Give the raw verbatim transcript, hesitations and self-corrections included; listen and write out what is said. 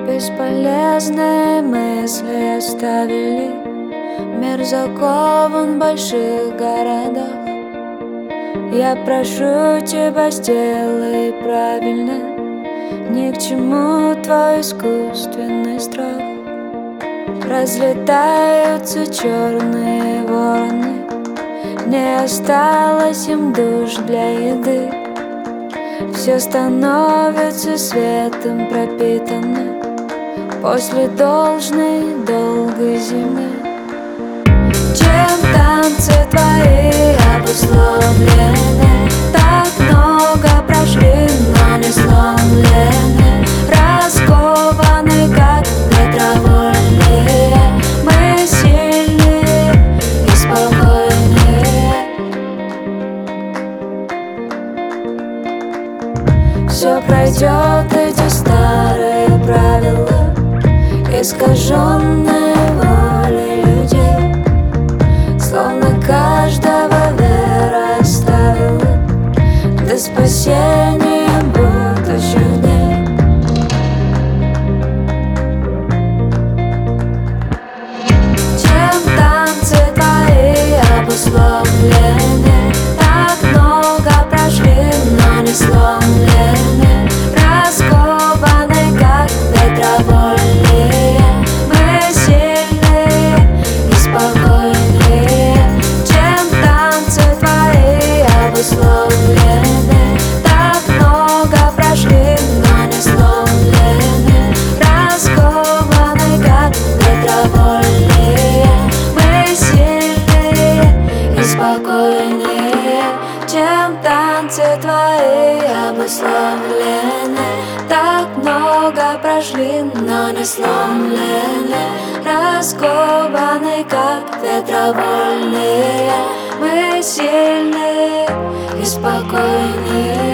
Бесполезные мысли оставили мир закован в больших городах. Я прошу тебя, сделай правильно, ни к чему твой искусственный страх. Разлетаются черные вороны, не осталось им душ для еды. Все становится светом пропитано после должной долгой зимы. Чем танцы твои обусловлены, так много прошли, но не сломлены, раскованы, как ветровольные. Мы сильные и спокойные. Все пройдет, эти старые правила, искаженные волей людей, словно каждого вера оставила до спасения будущих дней. Чем танцы твои обусловлены, так много прошли, но не сломлены, раскованы, как ветровольные. Мы сильные и спокойные. Чем танцы твои обусловлены, так много прошли, но не сломлены, раскованы, как ветровольные. Мы сильные и спокойные. Чем танцы твои обусловлены, так много прошли, но не сломлены, раскованы, как ветровольные. Мы сильные и спокойные.